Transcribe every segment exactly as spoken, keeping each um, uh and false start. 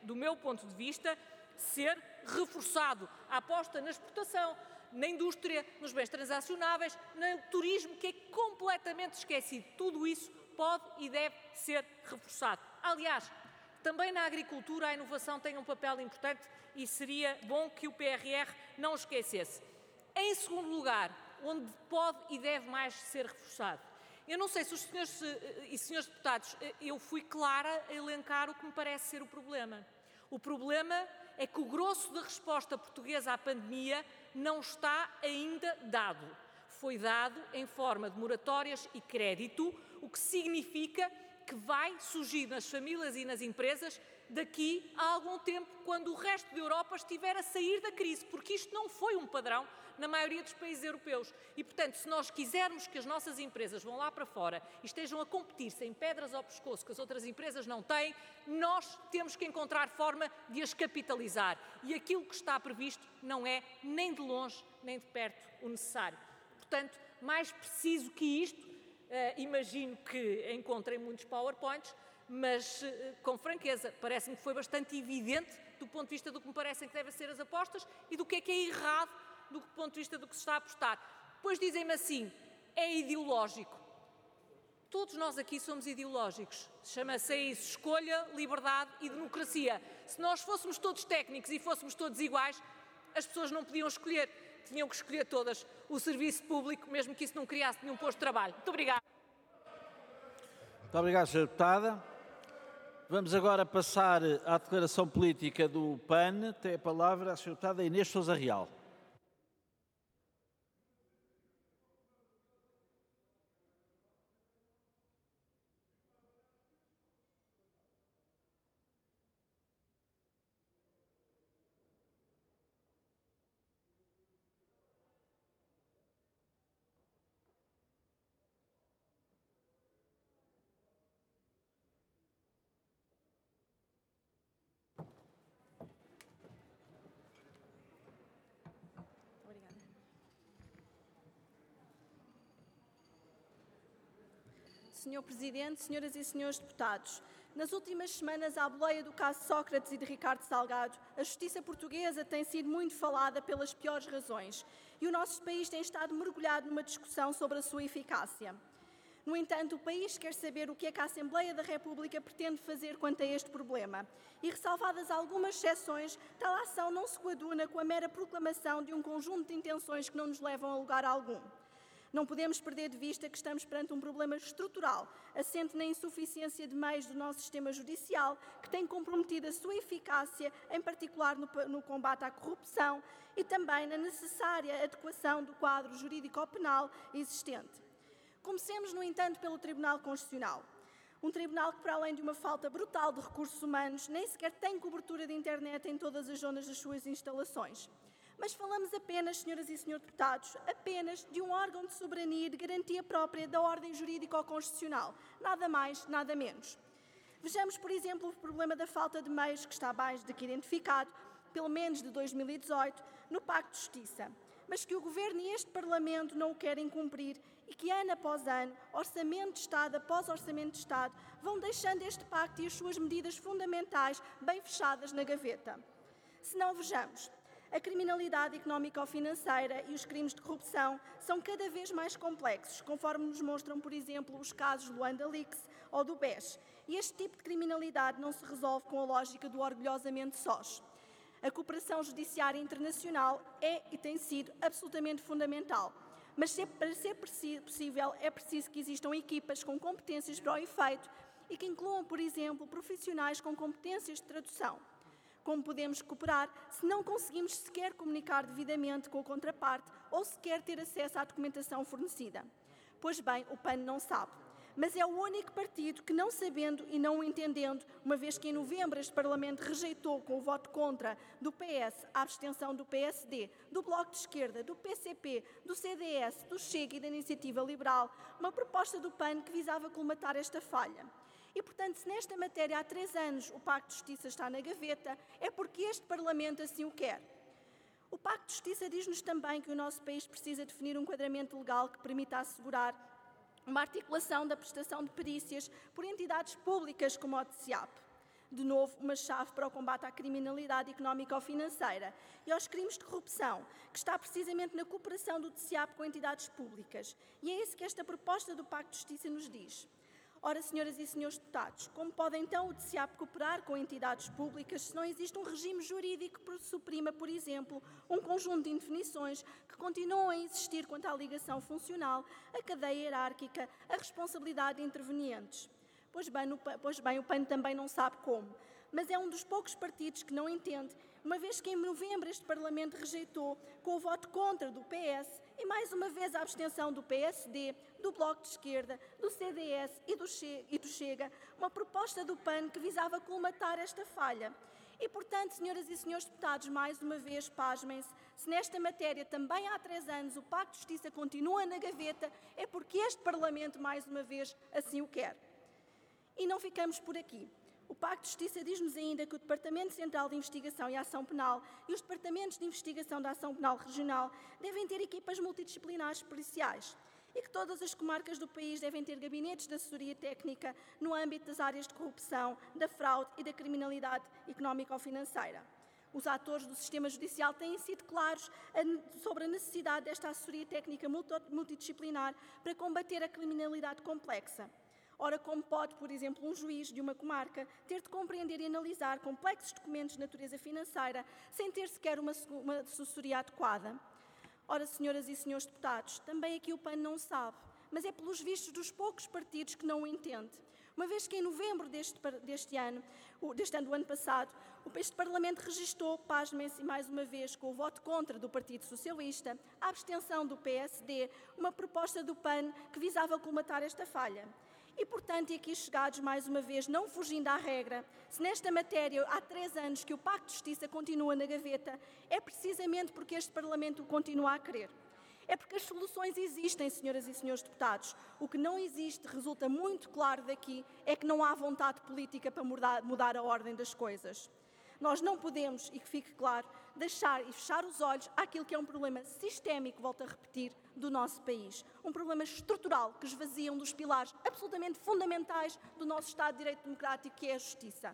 do meu ponto de vista, ser reforçado. A aposta na exportação, na indústria, nos bens transacionáveis, no turismo, que é completamente esquecido. Tudo isso pode e deve ser reforçado. Aliás, também na agricultura a inovação tem um papel importante e seria bom que o P R R não esquecesse. Em segundo lugar, onde pode e deve mais ser reforçado. Eu não sei se os senhores e senhores deputados, eu fui clara a elencar o que me parece ser o problema. O problema é que o grosso da resposta portuguesa à pandemia não está ainda dado. Foi dado em forma de moratórias e crédito, o que significa que vai surgir nas famílias e nas empresas daqui a algum tempo, quando o resto da Europa estiver a sair da crise, porque isto não foi um padrão na maioria dos países europeus. E, portanto, se nós quisermos que as nossas empresas vão lá para fora e estejam a competir sem pedras ao pescoço que as outras empresas não têm, nós temos que encontrar forma de as capitalizar. E aquilo que está previsto não é nem de longe nem de perto o necessário. Portanto, mais preciso que isto, Uh, imagino que encontrem muitos PowerPoints, mas, uh, com franqueza, parece-me que foi bastante evidente do ponto de vista do que me parecem que devem ser as apostas e do que é que é errado do ponto de vista do que se está a apostar. Depois dizem-me assim, é ideológico. Todos nós aqui somos ideológicos. Chama-se isso escolha, liberdade e democracia. Se nós fôssemos todos técnicos e fôssemos todos iguais, as pessoas não podiam escolher. Tinham que escolher todas o serviço público, mesmo que isso não criasse nenhum posto de trabalho. Muito obrigada. Muito obrigado, senhora Deputada. Vamos agora passar à declaração política do P A N. Tem a palavra a senhora Deputada Inês Sousa Real. senhor Presidente, senhoras e senhores deputados, nas últimas semanas, à boleia do caso Sócrates e de Ricardo Salgado, a justiça portuguesa tem sido muito falada pelas piores razões e o nosso país tem estado mergulhado numa discussão sobre a sua eficácia. No entanto, o país quer saber o que é que a Assembleia da República pretende fazer quanto a este problema. E, ressalvadas algumas exceções, tal ação não se coaduna com a mera proclamação de um conjunto de intenções que não nos levam a lugar algum. Não podemos perder de vista que estamos perante um problema estrutural, assente na insuficiência de meios do nosso sistema judicial, que tem comprometido a sua eficácia, em particular no, no combate à corrupção, e também na necessária adequação do quadro jurídico-penal existente. Comecemos, no entanto, pelo Tribunal Constitucional. Um tribunal que, para além de uma falta brutal de recursos humanos, nem sequer tem cobertura de internet em todas as zonas das suas instalações. Mas falamos apenas, senhoras e senhores deputados, apenas de um órgão de soberania e de garantia própria da ordem jurídico-constitucional. Nada mais, nada menos. Vejamos, por exemplo, o problema da falta de meios que está mais do que identificado, pelo menos de dois mil e dezoito, no Pacto de Justiça, mas que o Governo e este Parlamento não o querem cumprir e que, ano após ano, Orçamento de Estado após Orçamento de Estado, vão deixando este Pacto e as suas medidas fundamentais bem fechadas na gaveta. Se não, vejamos. A criminalidade económico-financeira e os crimes de corrupção são cada vez mais complexos, conforme nos mostram, por exemplo, os casos Luanda Leaks ou do B E S. E este tipo de criminalidade não se resolve com a lógica do orgulhosamente sós. A cooperação judiciária internacional é e tem sido absolutamente fundamental. Mas para ser possível é preciso que existam equipas com competências para o efeito e que incluam, por exemplo, profissionais com competências de tradução. Como podemos cooperar se não conseguimos sequer comunicar devidamente com a contraparte ou sequer ter acesso à documentação fornecida? Pois bem, o P A N não sabe. Mas é o único partido que, não sabendo e não o entendendo, uma vez que em novembro este Parlamento rejeitou com o voto contra do P S a abstenção do P S D, do Bloco de Esquerda, do P C P, do C D S, do Chega e da Iniciativa Liberal, uma proposta do P A N que visava colmatar esta falha. E, portanto, se nesta matéria há três anos o Pacto de Justiça está na gaveta, é porque este Parlamento assim o quer. O Pacto de Justiça diz-nos também que o nosso país precisa definir um enquadramento legal que permita assegurar uma articulação da prestação de perícias por entidades públicas como o T S E A P. De novo, uma chave para o combate à criminalidade económica ou financeira e aos crimes de corrupção, que está precisamente na cooperação do T C I A P com entidades públicas. E é isso que esta proposta do Pacto de Justiça nos diz. Ora, senhoras e senhores deputados, como pode então o T C I A P cooperar com entidades públicas se não existe um regime jurídico que suprima, por exemplo, um conjunto de indefinições que continuam a existir quanto à ligação funcional, a cadeia hierárquica, a responsabilidade de intervenientes? Pois bem, no, pois bem, o P A N também não sabe como, mas é um dos poucos partidos que não entende, uma vez que em novembro este Parlamento rejeitou, com o voto contra do P S e mais uma vez a abstenção do P S D, do Bloco de Esquerda, do C D S e do, che e do Chega, uma proposta do P A N que visava colmatar esta falha. E, portanto, senhoras e senhores deputados, mais uma vez, pasmem-se, se nesta matéria também há três anos o Pacto de Justiça continua na gaveta, é porque este Parlamento, mais uma vez, assim o quer. E não ficamos por aqui. O Pacto de Justiça diz-nos ainda que o Departamento Central de Investigação e Ação Penal e os Departamentos de Investigação da Ação Penal Regional devem ter equipas multidisciplinares policiais e que todas as comarcas do país devem ter gabinetes de assessoria técnica no âmbito das áreas de corrupção, da fraude e da criminalidade económica ou financeira. Os atores do sistema judicial têm sido claros sobre a necessidade desta assessoria técnica multidisciplinar para combater a criminalidade complexa. Ora, como pode, por exemplo, um juiz de uma comarca ter de compreender e analisar complexos documentos de natureza financeira sem ter sequer uma, uma assessoria adequada? Ora, senhoras e senhores deputados, também aqui o P A N não sabe, mas é pelos vistos dos poucos partidos que não o entende. Uma vez que em novembro deste, deste ano, deste ano do ano passado, este Parlamento registou, pasmem-se mais uma vez, com o voto contra do Partido Socialista, a abstenção do P S D, uma proposta do P A N que visava colmatar esta falha. E, portanto, e aqui chegados, mais uma vez, não fugindo à regra, se nesta matéria há três anos que o Pacto de Justiça continua na gaveta, é precisamente porque este Parlamento o continua a querer. É porque as soluções existem, senhoras e senhores deputados. O que não existe, resulta muito claro daqui, é que não há vontade política para mudar, mudar a ordem das coisas. Nós não podemos, e que fique claro, deixar e fechar os olhos àquilo que é um problema sistémico, volto a repetir, do nosso país. Um problema estrutural que esvazia um dos pilares absolutamente fundamentais do nosso Estado de Direito Democrático, que é a justiça.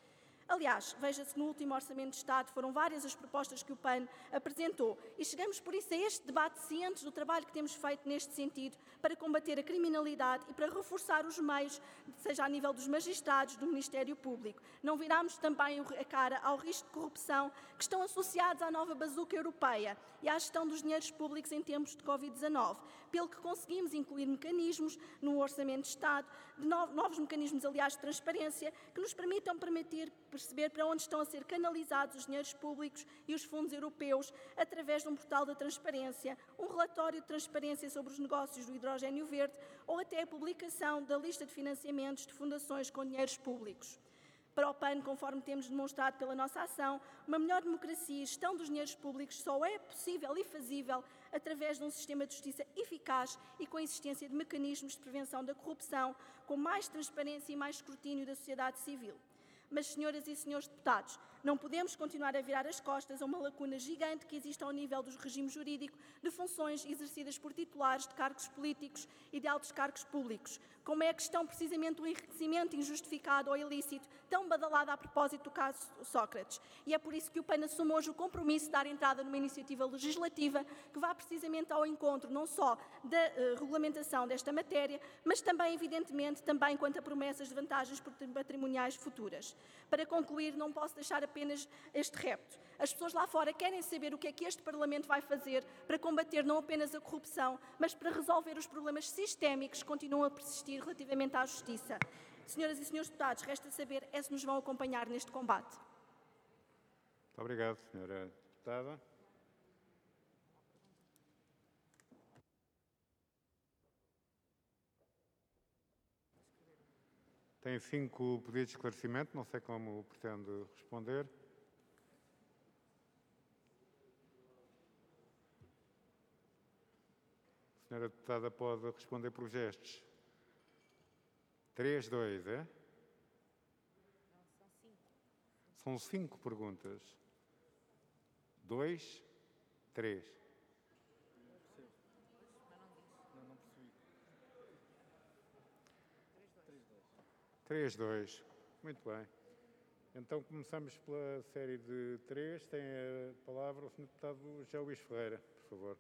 Aliás, veja-se que no último Orçamento de Estado foram várias as propostas que o P A N apresentou e chegamos por isso a este debate cientes do trabalho que temos feito neste sentido para combater a criminalidade e para reforçar os meios, seja a nível dos magistrados, do Ministério Público. Não viramos também a cara ao risco de corrupção que estão associados à nova bazuca europeia e à gestão dos dinheiros públicos em tempos de Covid dezanove, pelo que conseguimos incluir mecanismos no Orçamento de Estado, de novos mecanismos, aliás, de transparência, que nos permitam permitir perceber para onde estão a ser canalizados os dinheiros públicos e os fundos europeus através de um portal da transparência, um relatório de transparência sobre os negócios do hidrogênio verde ou até a publicação da lista de financiamentos de fundações com dinheiros públicos. Para o P A N, conforme temos demonstrado pela nossa ação, uma melhor democracia e gestão dos dinheiros públicos só é possível e fazível através de um sistema de justiça eficaz e com a existência de mecanismos de prevenção da corrupção, com mais transparência e mais escrutínio da sociedade civil. Mas, senhoras e senhores deputados, não podemos continuar a virar as costas a uma lacuna gigante que existe ao nível do regime jurídico de funções exercidas por titulares de cargos políticos e de altos cargos públicos, como é a questão precisamente do enriquecimento injustificado ou ilícito, tão badalado a propósito do caso Sócrates. E é por isso que o P A N assume hoje o compromisso de dar entrada numa iniciativa legislativa que vá precisamente ao encontro não só da uh, regulamentação desta matéria, mas também, evidentemente, também quanto a promessas de vantagens patrimoniais futuras. Para concluir, não posso deixar apenas este repto. As pessoas lá fora querem saber o que é que este Parlamento vai fazer para combater não apenas a corrupção, mas para resolver os problemas sistémicos que continuam a persistir relativamente à justiça. Senhoras e senhores deputados, resta saber é se nos vão acompanhar neste combate. Muito obrigado, senhora deputada. Tem cinco pedidos de esclarecimento, não sei como pretende responder. A senhora deputada pode responder por gestos. Três, dois, é? Não, são cinco. São cinco perguntas. Dois, três. três, dois. Muito bem. Então começamos pela série de três. Tem a palavra o senhor Deputado José Luís Ferreira, por favor.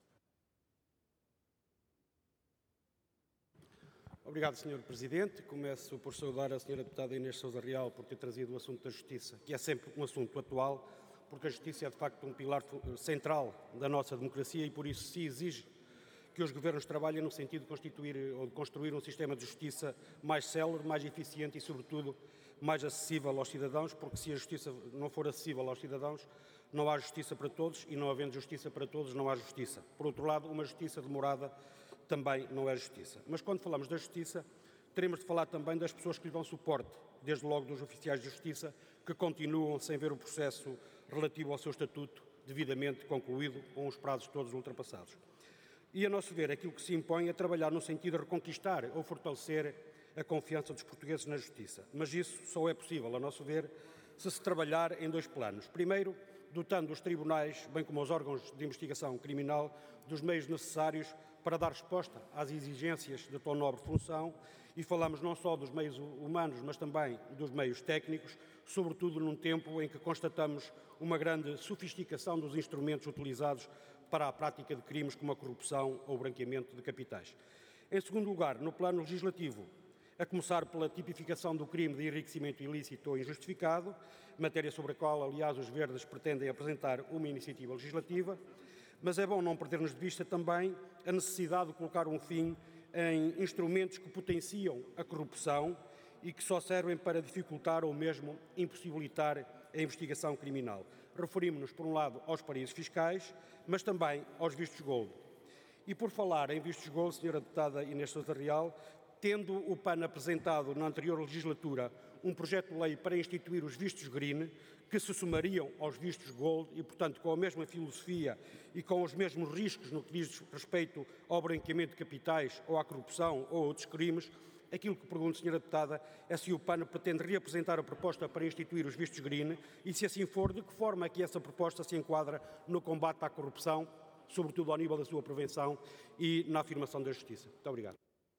Obrigado, senhor Presidente. Começo por saudar a senhora Deputada Inês Sousa Real por ter trazido o assunto da Justiça, que é sempre um assunto atual, porque a Justiça é de facto um pilar central da nossa democracia e por isso se exige que os governos trabalhem no sentido de constituir ou de construir um sistema de justiça mais célere, mais eficiente e, sobretudo, mais acessível aos cidadãos, porque se a justiça não for acessível aos cidadãos, não há justiça para todos e, não havendo justiça para todos, não há justiça. Por outro lado, uma justiça demorada também não é justiça. Mas quando falamos da justiça, teremos de falar também das pessoas que lhe dão suporte, desde logo dos oficiais de justiça, que continuam sem ver o processo relativo ao seu estatuto devidamente concluído, com os prazos todos ultrapassados. E, a nosso ver, aquilo que se impõe é trabalhar no sentido de reconquistar ou fortalecer a confiança dos portugueses na justiça. Mas isso só é possível, a nosso ver, se se trabalhar em dois planos. Primeiro, dotando os tribunais, bem como os órgãos de investigação criminal, dos meios necessários para dar resposta às exigências de tão nobre função, e falamos não só dos meios humanos, mas também dos meios técnicos, sobretudo num tempo em que constatamos uma grande sofisticação dos instrumentos utilizados para a prática de crimes como a corrupção ou o branqueamento de capitais. Em segundo lugar, no plano legislativo, a começar pela tipificação do crime de enriquecimento ilícito ou injustificado, matéria sobre a qual, aliás, os Verdes pretendem apresentar uma iniciativa legislativa, mas é bom não perdermos de vista também a necessidade de colocar um fim em instrumentos que potenciam a corrupção e que só servem para dificultar ou mesmo impossibilitar a investigação criminal. Referimos-nos, por um lado, aos paraísos fiscais, mas também aos vistos gold. E por falar em vistos gold, senhora Deputada Inês Sousa Real, tendo o P A N apresentado na anterior legislatura um projeto de lei para instituir os vistos green, que se somariam aos vistos gold e, portanto, com a mesma filosofia e com os mesmos riscos no que diz respeito ao branqueamento de capitais ou à corrupção ou a outros crimes, aquilo que pergunto, senhora Deputada, é se o P A N pretende reapresentar a proposta para instituir os vistos green e, se assim for, de que forma é que essa proposta se enquadra no combate à corrupção, sobretudo ao nível da sua prevenção e na afirmação da justiça. Muito obrigado.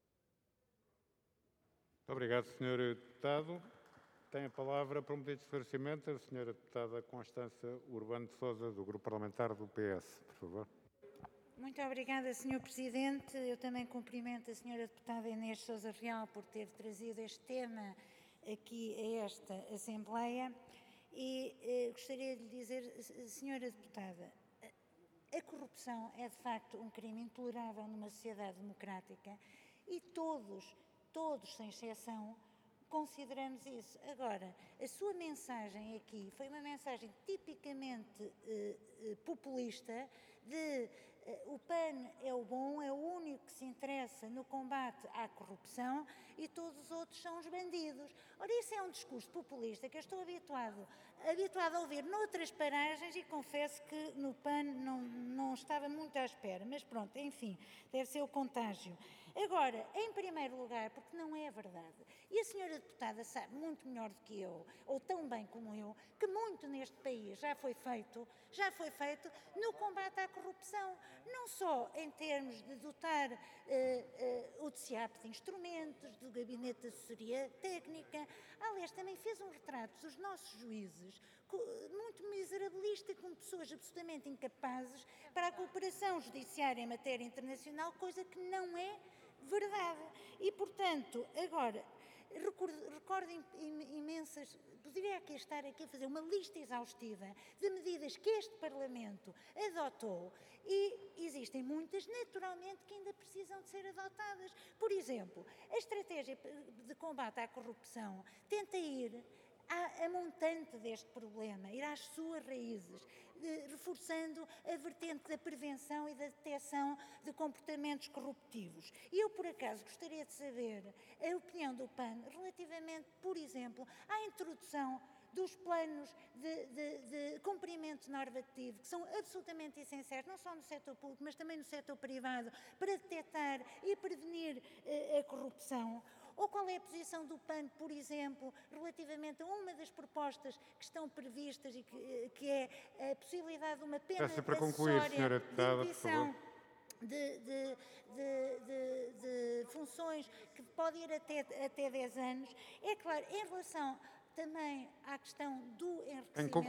Muito obrigado, senhor Deputado. Tem a palavra, para um pedido de esclarecimento, a senhora Deputada Constança Urbano de Sousa, do Grupo Parlamentar do P S, por favor. Muito obrigada, senhor Presidente. Eu também cumprimento a senhora Deputada Inês Sousa Real por ter trazido este tema aqui a esta Assembleia e eh, gostaria de lhe dizer, senhora Deputada, a corrupção é de facto um crime intolerável numa sociedade democrática e todos, todos sem exceção, consideramos isso. Agora, a sua mensagem aqui foi uma mensagem tipicamente eh, eh, populista de eh, o P A N é o bom, é o único que se interessa no combate à corrupção e todos os outros são os bandidos. Ora, isso é um discurso populista que eu estou habituado, habituado a ouvir noutras paragens e confesso que no P A N não, não estava muito à espera, mas pronto, enfim, deve ser o contágio. Agora, em primeiro lugar, porque não é verdade, e a senhora deputada sabe muito melhor do que eu, ou tão bem como eu, que muito neste país já foi feito, já foi feito no combate à corrupção, não só em termos de dotar uh, uh, o D C A P de instrumentos, do Gabinete de Assessoria Técnica, aliás, também fez um retrato dos nossos juízes muito miserabilista, com pessoas absolutamente incapazes para a cooperação judiciária em matéria internacional, coisa que não é verdade. E, portanto, agora, recordo, recordo imensas, poderia aqui estar aqui a fazer uma lista exaustiva de medidas que este Parlamento adotou e existem muitas, naturalmente, que ainda precisam de ser adotadas. Por exemplo, a estratégia de combate à corrupção tenta ir a montante deste problema, ir às suas raízes, de, reforçando a vertente da prevenção e da detecção de comportamentos corruptivos. E eu, por acaso, gostaria de saber a opinião do P A N relativamente, por exemplo, à introdução dos planos de, de, de cumprimento normativo, que são absolutamente essenciais, não só no setor público, mas também no setor privado, para detectar e prevenir eh, a corrupção. Ou qual é a posição do P A N, por exemplo, relativamente a uma das propostas que estão previstas e que, que é a possibilidade de uma pena para concluir, senhora deputada, de exibição de, de, de, de, de funções que pode ir até, até dez anos. É claro, em relação também à questão do Em enriquecimento